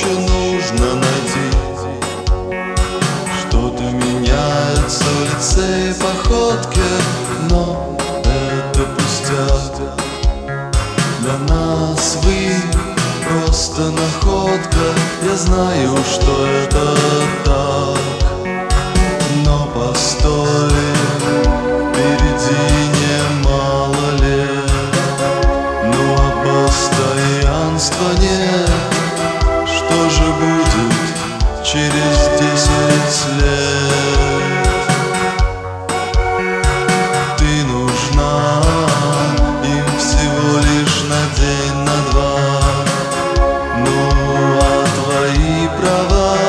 еще нужно найти. Что-то меняется в лице и походке, но это пустяк. Для нас вы просто находка. Я знаю, что это так, но постой, впереди немало лет. Ну а постоянства нет. Что же будет через 10 лет? Ты нужна им всего лишь на день, на два. Ну а твои права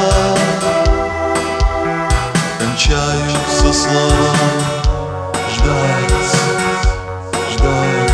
кончаются словом ждать, ждать.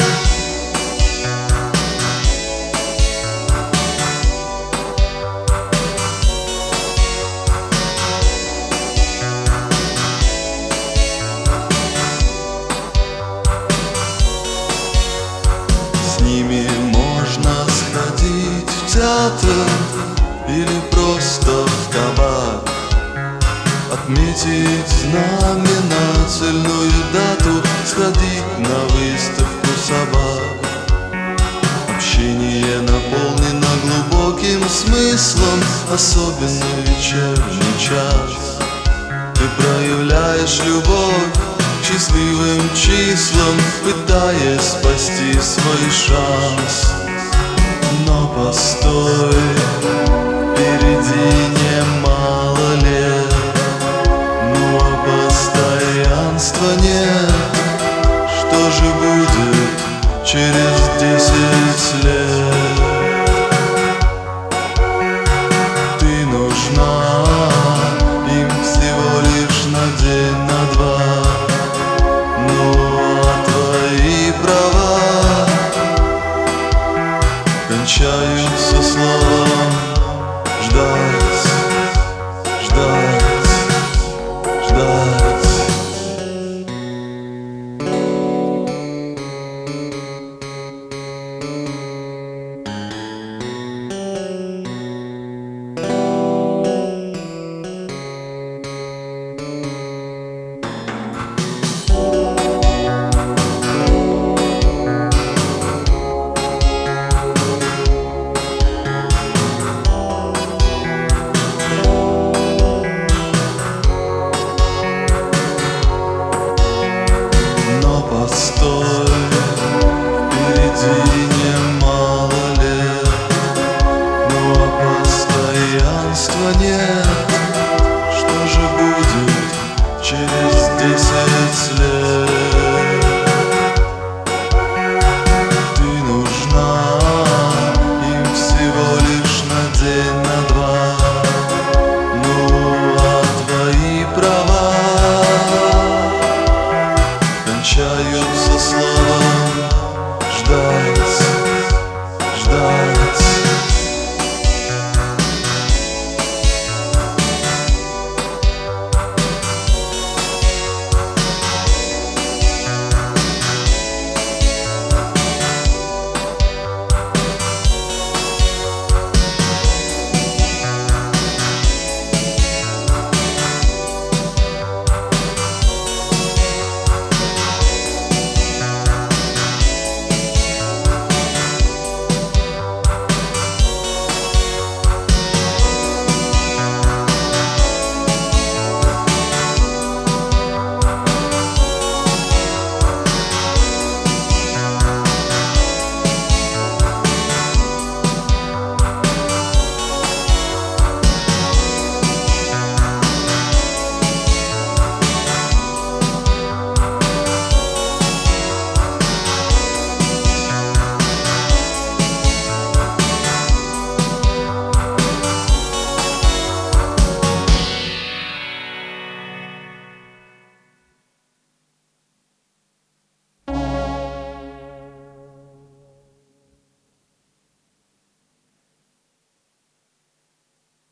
С ними можно сходить в театр или просто в кабак, отметить знаменательную дату, сходить на выставку собак. Общение наполнено глубоким смыслом, особенно в вечерний час. Ты проявляешь любовь к счастливым числам, пытаясь спасти свой шанс. Но постой,